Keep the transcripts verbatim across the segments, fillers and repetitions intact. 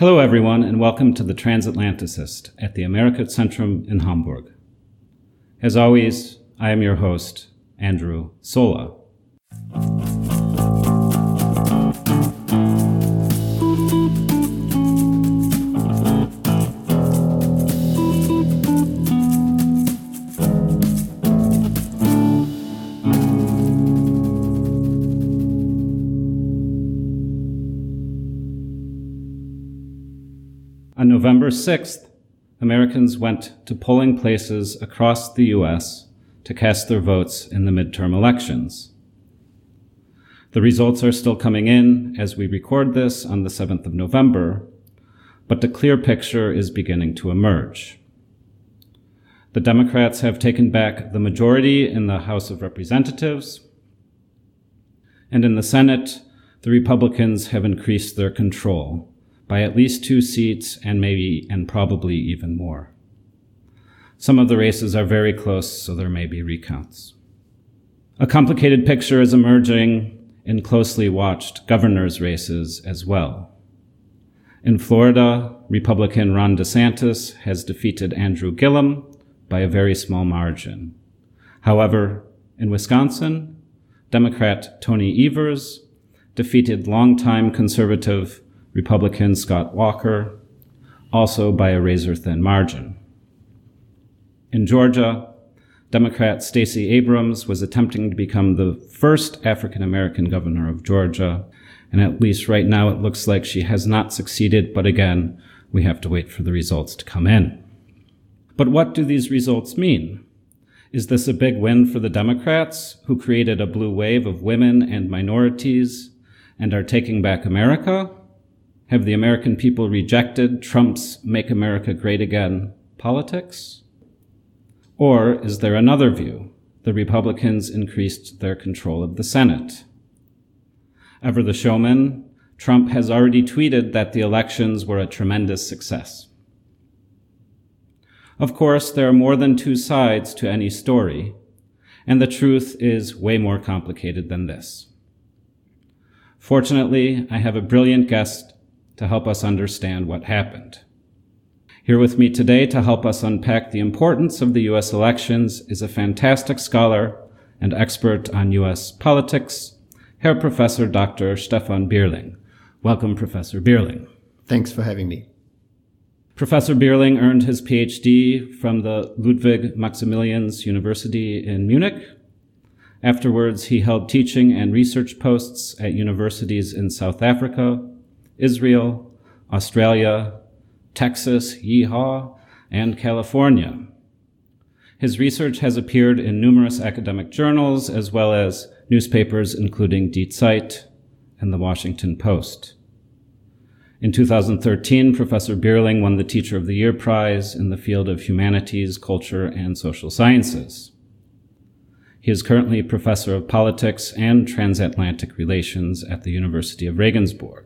Hello, everyone, and welcome to the Transatlanticist at the Amerika-Zentrum in Hamburg. As always, I am your host, Andrew Sola. On November sixth, Americans went to polling places across the U S to cast their votes in the midterm elections. The results are still coming in as we record this on the seventh of November, but the clear picture is beginning to emerge. The Democrats have taken back the majority in the House of Representatives, and in the Senate, the Republicans have increased their control by at least two seats and maybe and probably even more. Some of the races are very close, so there may be recounts. A complicated picture is emerging in closely watched governors' races as well. In Florida, Republican Ron DeSantis has defeated Andrew Gillum by a very small margin. However, in Wisconsin, Democrat Tony Evers defeated longtime conservative Republican Scott Walker, also by a razor-thin margin. In Georgia, Democrat Stacey Abrams was attempting to become the first African-American governor of Georgia, and at least right now it looks like she has not succeeded, but again, we have to wait for the results to come in. But what do these results mean? Is this a big win for the Democrats, who created a blue wave of women and minorities and are taking back America? Have the American people rejected Trump's Make America Great Again politics? Or is there another view? The Republicans increased their control of the Senate. Ever the showman, Trump has already tweeted that the elections were a tremendous success. Of course, there are more than two sides to any story, and the truth is way more complicated than this. Fortunately, I have a brilliant guest to help us understand what happened. Here with me today to help us unpack the importance of the U S elections is a fantastic scholar and expert on U S politics, Herr Professor Doctor Stefan Bierling. Welcome, Professor Bierling. Thanks for having me. Professor Bierling earned his P H D from the Ludwig Maximilians University in Munich. Afterwards, he held teaching and research posts at universities in South Africa, Israel, Australia, Texas, yeehaw, and California. His research has appeared in numerous academic journals as well as newspapers including Die Zeit and the Washington Post. In two thousand thirteen, Professor Bierling won the Teacher of the Year Prize in the field of humanities, culture, and social sciences. He is currently professor of politics and transatlantic relations at the University of Regensburg.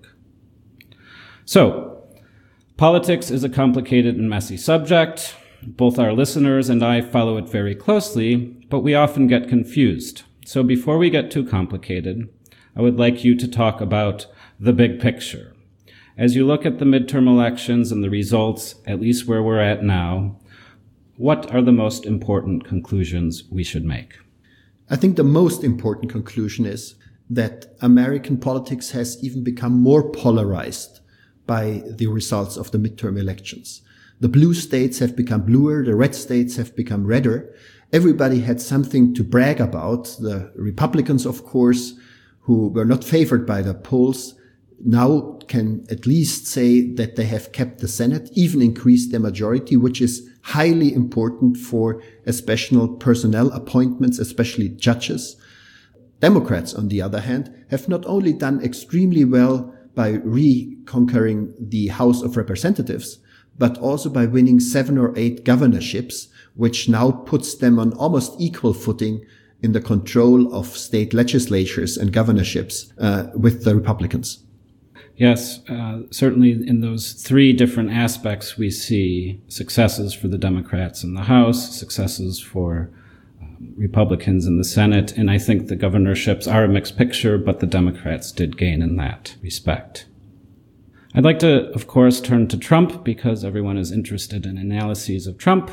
So, politics is a complicated and messy subject. Both our listeners and I follow it very closely, but we often get confused. So before we get too complicated, I would like you to talk about the big picture. As you look at the midterm elections and the results, at least where we're at now, what are the most important conclusions we should make? I think the most important conclusion is that American politics has even become more polarized by the results of the midterm elections. The blue states have become bluer, the red states have become redder. Everybody had something to brag about. The Republicans, of course, who were not favored by the polls, now can at least say that they have kept the Senate, even increased their majority, which is highly important for especially personnel appointments, especially judges. Democrats, on the other hand, have not only done extremely well by reconquering the House of Representatives, but also by winning seven or eight governorships, which now puts them on almost equal footing in the control of state legislatures and governorships uh, with the Republicans. Yes, uh, certainly in those three different aspects, we see successes for the Democrats in the House, successes for um, Republicans in the Senate, and I think the governorships are a mixed picture, but the Democrats did gain in that respect. I'd like to, of course, turn to Trump because everyone is interested in analyses of Trump.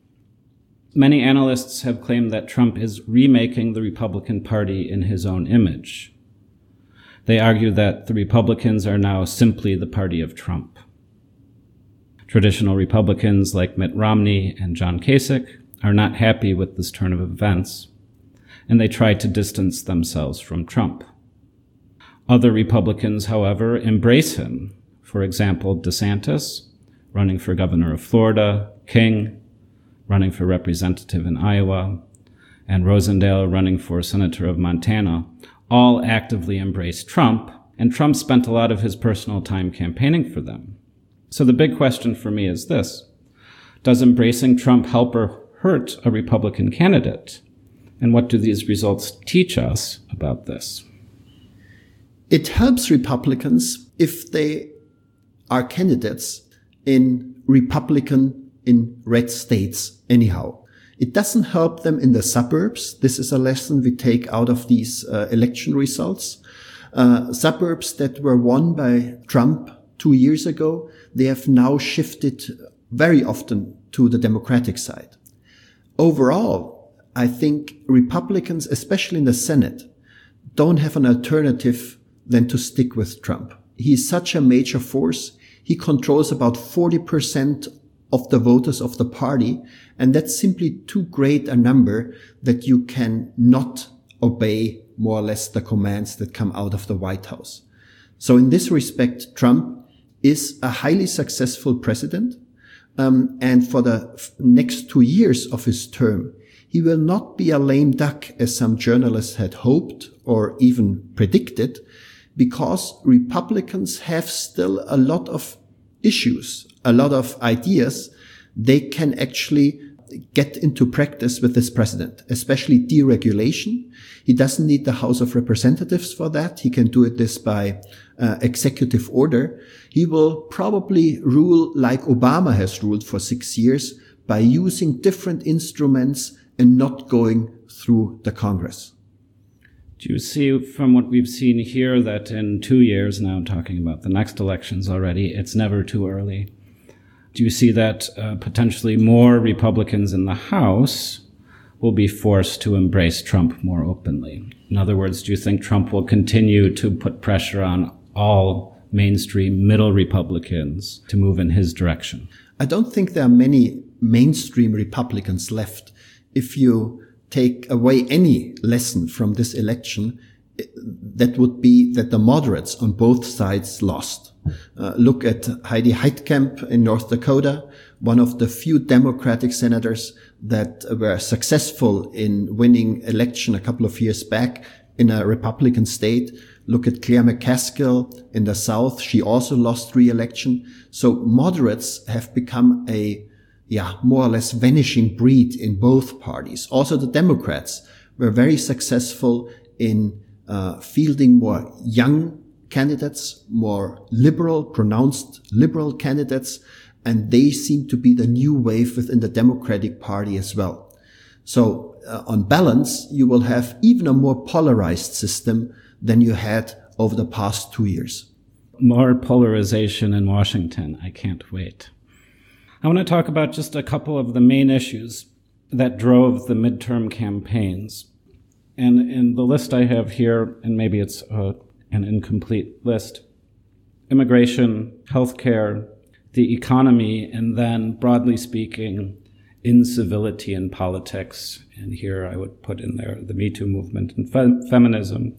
Many analysts have claimed that Trump is remaking the Republican Party in his own image. They argue that the Republicans are now simply the party of Trump. Traditional Republicans like Mitt Romney and John Kasich are not happy with this turn of events, and they try to distance themselves from Trump. Other Republicans, however, embrace him. For example, DeSantis, running for governor of Florida, King, running for representative in Iowa, and Rosendale running for senator of Montana, all actively embrace Trump, and Trump spent a lot of his personal time campaigning for them. So the big question for me is this: does embracing Trump help or hurt a Republican candidate? And what do these results teach us about this? It helps Republicans if they are candidates in Republican, in red states anyhow. It doesn't help them in the suburbs. This is a lesson we take out of these uh, election results. Uh, suburbs that were won by Trump two years ago, they have now shifted very often to the Democratic side. Overall, I think Republicans, especially in the Senate, don't have an alternative than to stick with Trump. He is such a major force. He controls about forty percent of the voters of the party, and that's simply too great a number that you can not obey more or less the commands that come out of the White House. So in this respect, Trump is a highly successful president, um, and for the f- next two years of his term, he will not be a lame duck as some journalists had hoped or even predicted, because Republicans have still a lot of issues, a lot of ideas they can actually get into practice with this president, especially deregulation. He doesn't need the House of Representatives for that. He can do it this by uh, executive order. He will probably rule like Obama has ruled for six years by using different instruments and not going through the Congress. Do you see from what we've seen here that in two years, now I'm talking about the next elections already, it's never too early? Do you see that uh, potentially more Republicans in the House will be forced to embrace Trump more openly? In other words, do you think Trump will continue to put pressure on all mainstream middle Republicans to move in his direction? I don't think there are many mainstream Republicans left. If you take away any lesson from this election, that would be that the moderates on both sides lost. Uh, look at Heidi Heitkamp in North Dakota, one of the few Democratic senators that were successful in winning election a couple of years back in a Republican state. Look at Claire McCaskill in the South. She also lost re-election. So moderates have become a yeah, more or less vanishing breed in both parties. Also, the Democrats were very successful in uh, fielding more young candidates, more liberal, pronounced liberal candidates, and they seem to be the new wave within the Democratic Party as well. So, uh, on balance, you will have even a more polarized system than you had over the past two years. More polarization in Washington. I can't wait. I want to talk about just a couple of the main issues that drove the midterm campaigns. And in the list I have here, and maybe it's uh, an incomplete list, immigration, healthcare, the economy, and then, broadly speaking, incivility in politics. And here I would put in there the Me Too movement and fe- feminism.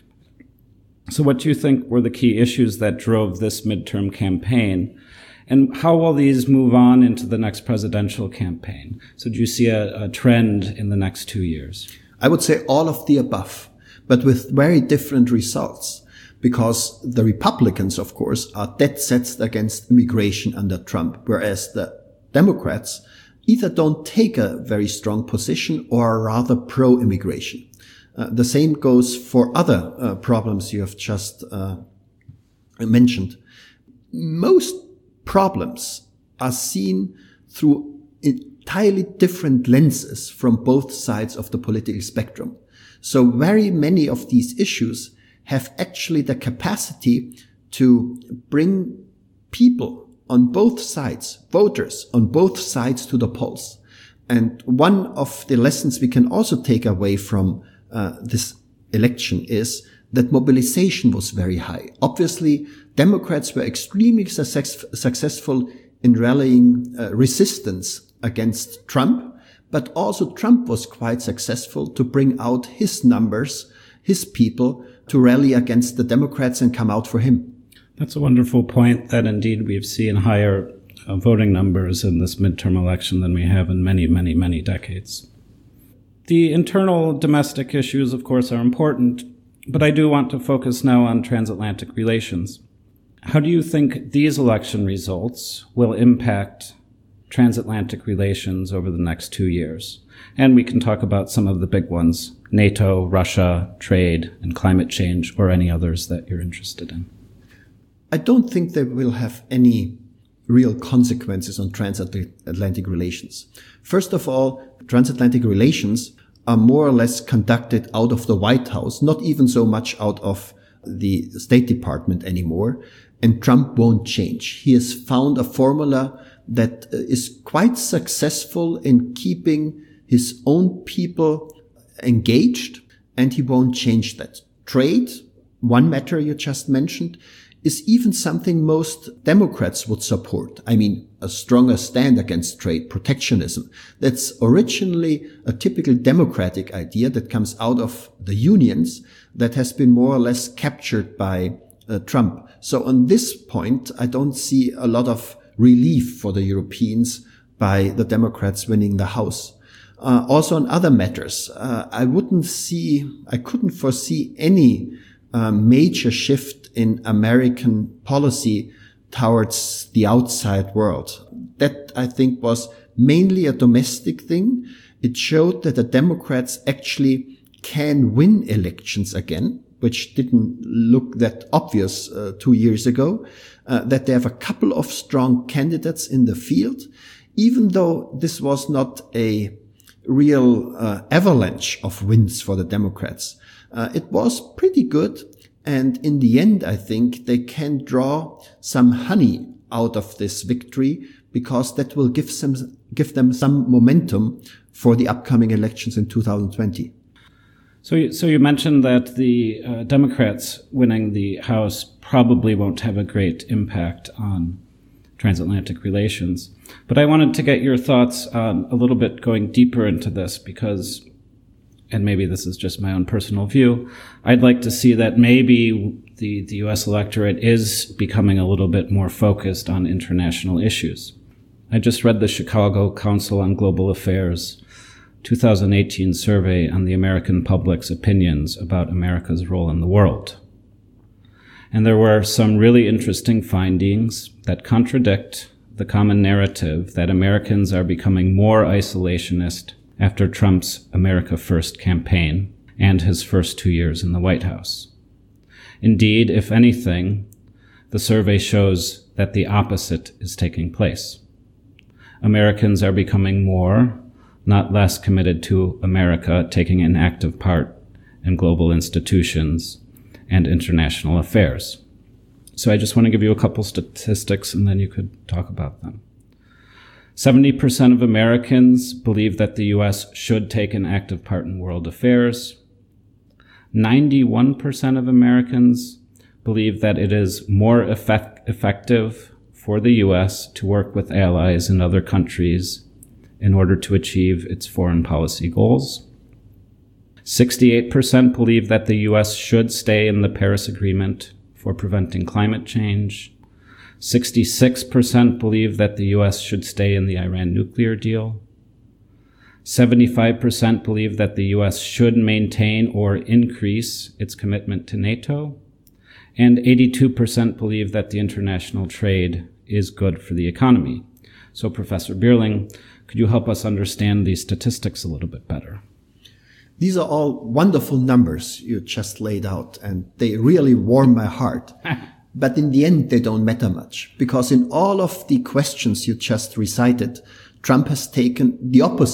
So what do you think were the key issues that drove this midterm campaign? And how will these move on into the next presidential campaign? So do you see a, a trend in the next two years? I would say all of the above, but with very different results. Because the Republicans, of course, are dead set against immigration under Trump, whereas the Democrats either don't take a very strong position or are rather pro-immigration. Uh, the same goes for other uh, problems you have just uh, mentioned. Most problems are seen through entirely different lenses from both sides of the political spectrum. So very many of these issues have actually the capacity to bring people on both sides, voters on both sides to the polls. And one of the lessons we can also take away from uh, this election is that mobilization was very high. Obviously, Democrats were extremely success- successful in rallying uh, resistance against Trump, but also Trump was quite successful to bring out his numbers, his people, to rally against the Democrats and come out for him. That's a wonderful point, that indeed we've seen higher uh, voting numbers in this midterm election than we have in many, many, many decades. The internal domestic issues, of course, are important, but I do want to focus now on transatlantic relations. How do you think these election results will impact transatlantic relations over the next two years? And we can talk about some of the big ones, NATO, Russia, trade, and climate change, or any others that you're interested in. I don't think they will have any real consequences on transatlantic relations. First of all, transatlantic relations are more or less conducted out of the White House, not even so much out of the State Department anymore. And Trump won't change. He has found a formula that is quite successful in keeping his own people engaged, and he won't change that. Trade, one matter you just mentioned, is even something most Democrats would support. I mean, a stronger stand against trade, protectionism. That's originally a typical Democratic idea that comes out of the unions that has been more or less captured by uh, Trump. So on this point, I don't see a lot of relief for the Europeans by the Democrats winning the House. Uh, also on other matters, uh, I wouldn't see, I couldn't foresee any uh, major shift in American policy towards the outside world. That, I think, was mainly a domestic thing. It showed that the Democrats actually can win elections again, which didn't look that obvious uh, two years ago, uh, that they have a couple of strong candidates in the field, even though this was not a real uh, avalanche of wins for the Democrats. Uh, it was pretty good. And in the end, I think they can draw some honey out of this victory, because that will give some, give them some momentum for the upcoming elections in two thousand twenty. So, you, so you mentioned that the uh, Democrats winning the House probably won't have a great impact on transatlantic relations. But I wanted to get your thoughts on a little bit going deeper into this, because, and maybe this is just my own personal view, I'd like to see that maybe the, the U S electorate is becoming a little bit more focused on international issues. I just read the Chicago Council on Global Affairs two thousand eighteen survey on the American public's opinions about America's role in the world. And there were some really interesting findings that contradict the common narrative that Americans are becoming more isolationist after Trump's America First campaign and his first two years in the White House. Indeed, if anything, the survey shows that the opposite is taking place. Americans are becoming more, not less, committed to America, taking an active part in global institutions and international affairs. So I just want to give you a couple statistics, and then you could talk about them. seventy percent of Americans believe that the U S should take an active part in world affairs. ninety-one percent of Americans believe that it is more effect- effective for the U S to work with allies in other countries in order to achieve its foreign policy goals. sixty-eight percent believe that the U S should stay in the Paris Agreement for preventing climate change. sixty-six percent believe that the U S should stay in the Iran nuclear deal. seventy-five percent believe that the U S should maintain or increase its commitment to NATO. And eighty-two percent believe that the international trade is good for the economy. So, Professor Bierling, could you help us understand these statistics a little bit better? These are all wonderful numbers you just laid out, and they really warm my heart. But in the end, they don't matter much, because in all of the questions you just recited, Trump has taken the opposite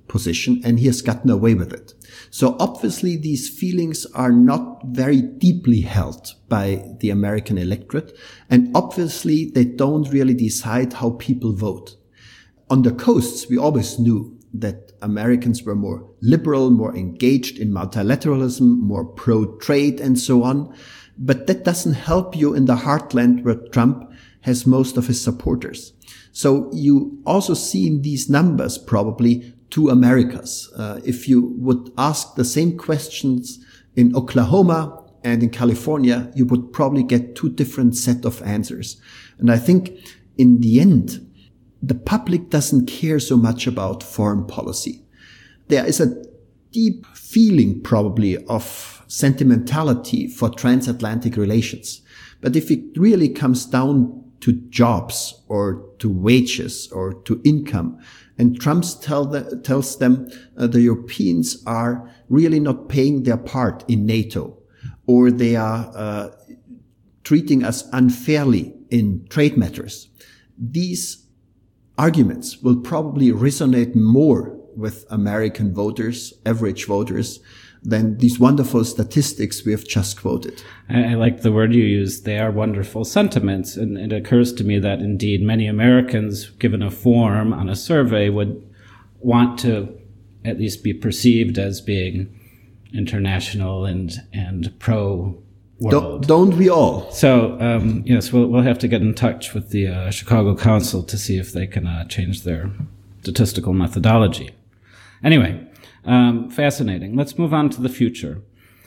position, and he has gotten away with it. So obviously these feelings are not very deeply held by the American electorate, and obviously they don't really decide how people vote. On the coasts, we always knew that Americans were more liberal, more engaged in multilateralism, more pro-trade and so on. But that doesn't help you in the heartland where Trump has most of his supporters. So you also see in these numbers probably two Americas. Uh, if you would ask the same questions in Oklahoma and in California, you would probably get two different set of answers. And I think in the end, the public doesn't care so much about foreign policy. There is a deep feeling probably of sentimentality for transatlantic relations. But if it really comes down to jobs or to wages or to income, and Trump tell the, tells them uh, the Europeans are really not paying their part in NATO, or they are uh, treating us unfairly in trade matters, these arguments will probably resonate more with American voters, average voters, than these wonderful statistics we have just quoted. I, I like the word you used. They are wonderful sentiments. And it occurs to me that indeed many Americans, given a form on a survey, would want to at least be perceived as being international and, and pro world. Don't, don't we all? So, um, yes, we'll, we'll have to get in touch with the uh, Chicago Council to see if they can uh, change their statistical methodology. Anyway, um, fascinating. Let's move on to the future.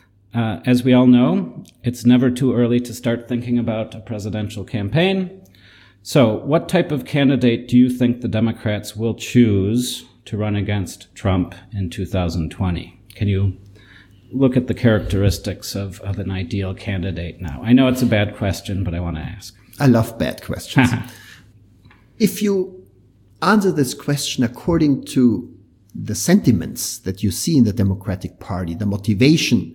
Uh, as we all know, it's never too early to start thinking about a presidential campaign. So, what type of candidate do you think the Democrats will choose to run against Trump in two thousand twenty? Can you look at the characteristics of, of an ideal candidate now? I know it's a bad question, but I want to ask. I love bad questions. If you answer this question according to the sentiments that you see in the Democratic Party, the motivation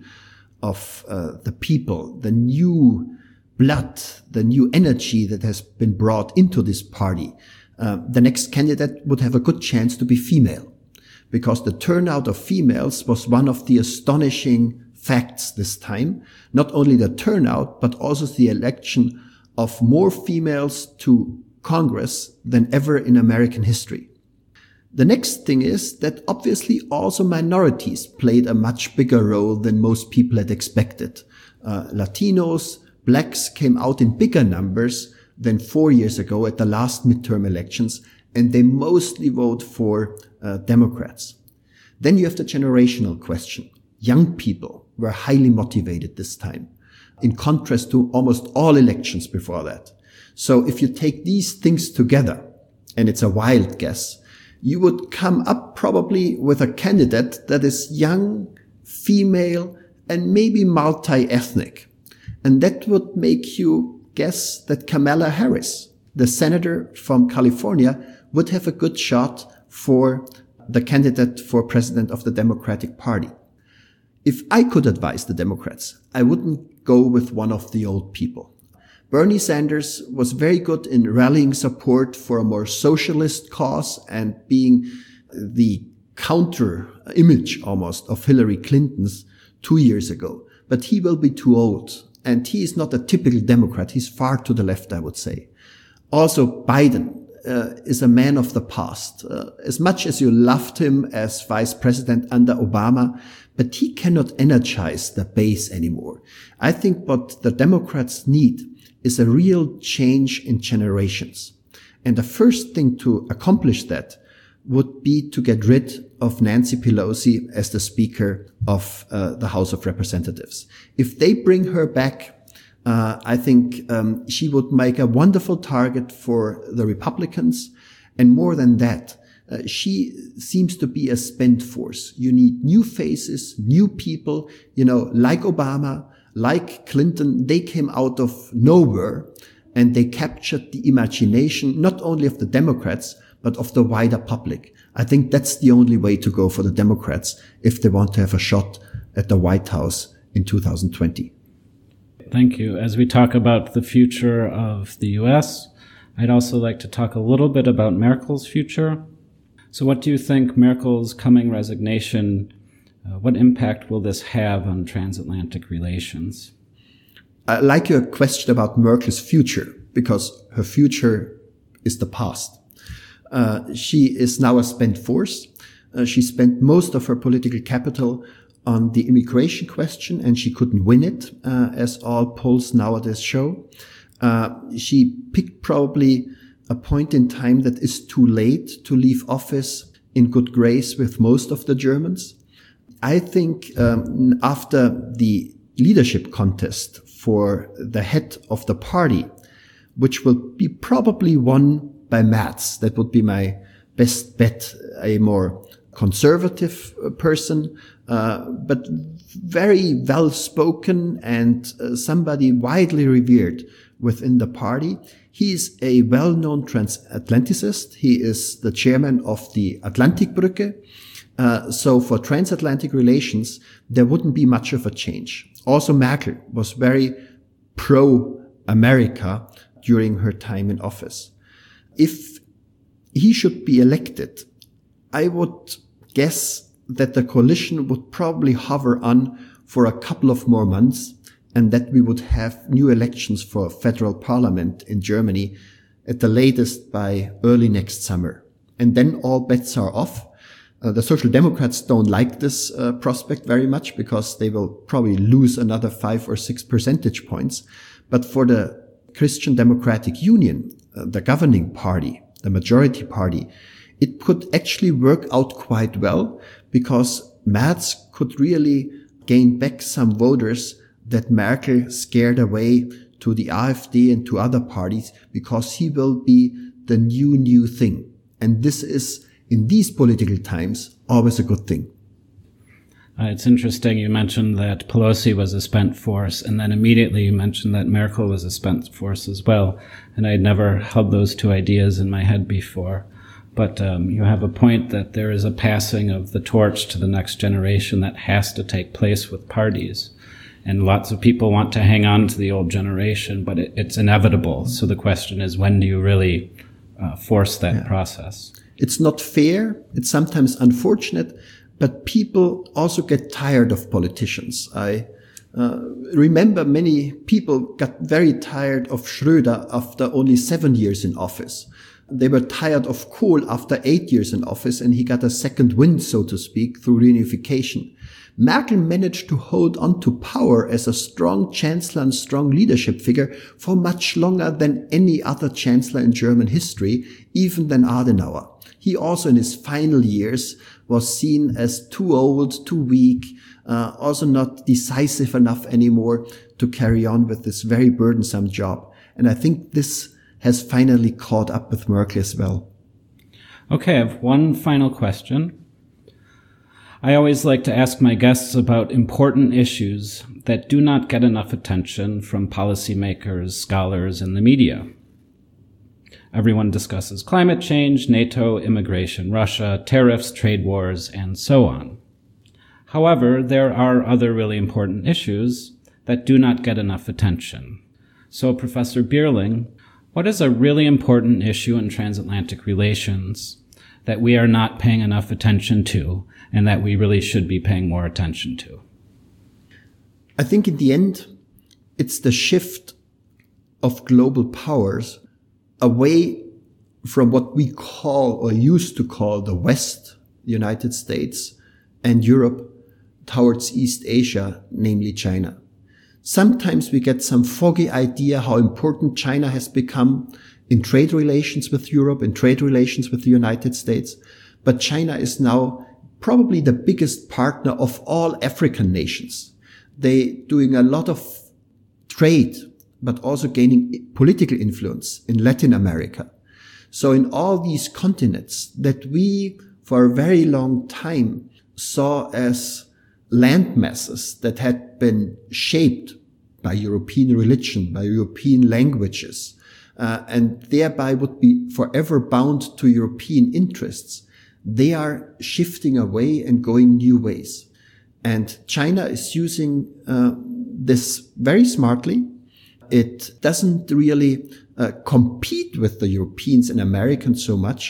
of uh, the people, the new blood, the new energy that has been brought into this party, uh, the next candidate would have a good chance to be female. Because the turnout of females was one of the astonishing facts this time. Not only the turnout, but also the election of more females to Congress than ever in American history. The next thing is that obviously also minorities played a much bigger role than most people had expected. Uh, Latinos, blacks came out in bigger numbers than four years ago at the last midterm elections, and they mostly vote for uh, Democrats. Then you have the generational question. Young people were highly motivated this time, in contrast to almost all elections before that. So if you take these things together, and it's a wild guess, you would come up probably with a candidate that is young, female, and maybe multi-ethnic. And that would make you guess that Kamala Harris, the senator from California, would have a good shot for the candidate for president of the Democratic Party. If I could advise the Democrats, I wouldn't go with one of the old people. Bernie Sanders was very good in rallying support for a more socialist cause and being the counter image almost of Hillary Clinton's two years ago. But he will be too old, and he is not a typical Democrat. He's far to the left, I would say. Also, Biden Uh, is a man of the past. Uh, as much as you loved him as vice president under Obama, but he cannot energize the base anymore. I think what the Democrats need is a real change in generations. And the first thing to accomplish that would be to get rid of Nancy Pelosi as the Speaker of uh, the House of Representatives. If they bring her back, Uh, I think um, she would make a wonderful target for the Republicans. And more than that, uh, she seems to be a spend force. You need new faces, new people, you know, like Obama, like Clinton. They came out of nowhere and they captured the imagination, not only of the Democrats, but of the wider public. I think that's the only way to go for the Democrats if they want to have a shot at the White House in two thousand twenty. Thank you. As we talk about the future of the U S, I'd also like to talk a little bit about Merkel's future. So what do you think Merkel's coming resignation, uh, what impact will this have on transatlantic relations? I like your question about Merkel's future, because her future is the past. Uh, she is now a spent force. Uh, she spent most of her political capital on the immigration question, and she couldn't win it, uh, as all polls nowadays show. Uh, she picked probably a point in time that is too late to leave office in good grace with most of the Germans. I think um, after the leadership contest for the head of the party, which will be probably won by Merz, that would be my best bet, a more conservative person, uh, but very well spoken and uh, somebody widely revered within the party. He is a well-known transatlanticist. He is the chairman of the Atlantikbrücke. Uh, so for transatlantic relations, there wouldn't be much of a change. Also, Merkel was very pro-America during her time in office. If he should be elected, I would guess that the coalition would probably hover on for a couple of more months, and that we would have new elections for federal parliament in Germany at the latest by early next summer. And then all bets are off. Uh, the Social Democrats don't like this uh, prospect very much, because they will probably lose another five or six percentage points. But for the Christian Democratic Union, uh, the governing party, the majority party, it could actually work out quite well, because Merz could really gain back some voters that Merkel scared away to the AfD and to other parties, because he will be the new, new thing. And this is, in these political times, always a good thing. Uh, it's interesting you mentioned that Pelosi was a spent force, and then immediately you mentioned that Merkel was a spent force as well. And I'd never held those two ideas in my head before. But um, you have a point that there is a passing of the torch to the next generation that has to take place with parties. And lots of people want to hang on to the old generation, but it, it's inevitable. So the question is, when do you really uh, force that yeah. process? It's not fair. It's sometimes unfortunate, but people also get tired of politicians. I uh, remember many people got very tired of Schröder after only seven years in office. They were tired of Kohl after eight years in office, and he got a second wind, so to speak, through reunification. Merkel managed to hold on to power as a strong chancellor and strong leadership figure for much longer than any other chancellor in German history, even than Adenauer. He also in his final years was seen as too old, too weak, uh, also not decisive enough anymore to carry on with this very burdensome job. And I think this has finally caught up with Merkel as well. Okay, I have one final question. I always like to ask my guests about important issues that do not get enough attention from policymakers, scholars, and the media. Everyone discusses climate change, NATO, immigration, Russia, tariffs, trade wars, and so on. However, there are other really important issues that do not get enough attention. So, Professor Bierling, what is a really important issue in transatlantic relations that we are not paying enough attention to, and that we really should be paying more attention to? I think in the end, it's the shift of global powers away from what we call or used to call the West, the United States, and Europe, towards East Asia, namely China. Sometimes we get some foggy idea how important China has become in trade relations with Europe, in trade relations with the United States. But China is now probably the biggest partner of all African nations. They doing a lot of trade, but also gaining political influence in Latin America. So in all these continents that we for a very long time saw as land masses that had been shaped by European religion, by European languages, uh, and thereby would be forever bound to European interests, they are shifting away and going new ways. And China is using uh, this very smartly. It doesn't really uh, compete with the Europeans and Americans so much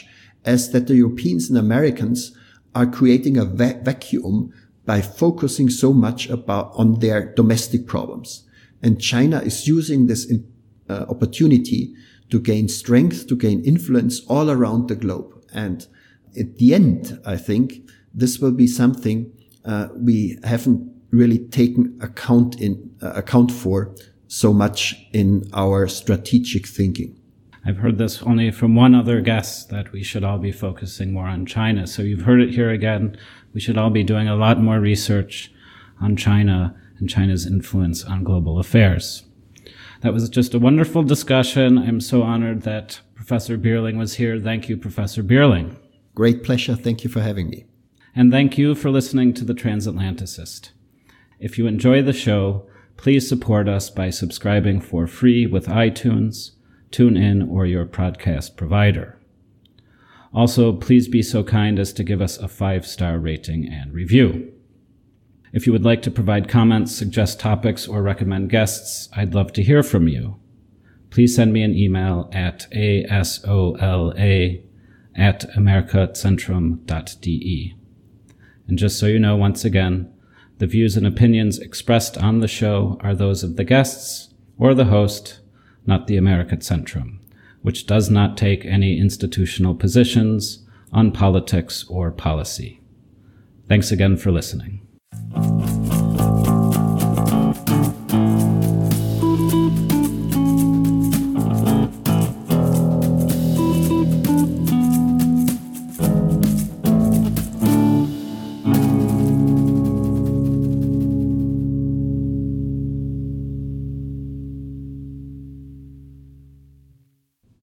as that the Europeans and Americans are creating a va- vacuum by focusing so much about on their domestic problems. And China is using this in, uh, opportunity to gain strength, to gain influence all around the globe. And at the end, I think this will be something uh, we haven't really taken account in uh, account for so much in our strategic thinking. I've heard this only from one other guest, that we should all be focusing more on China. So you've heard it here again. We should all be doing a lot more research on China and China's influence on global affairs. That was just a wonderful discussion. I'm so honored that Professor Bierling was here. Thank you, Professor Bierling. Great pleasure. Thank you for having me. And thank you for listening to The Transatlanticist. If you enjoy the show, please support us by subscribing for free with iTunes, TuneIn, or your podcast provider. Also, please be so kind as to give us a five-star rating and review. If you would like to provide comments, suggest topics, or recommend guests, I'd love to hear from you. Please send me an email at asola at americacentrum dot d e. And just so you know, once again, the views and opinions expressed on the show are those of the guests or the host, not the America Centrum, which does not take any institutional positions on politics or policy. Thanks again for listening.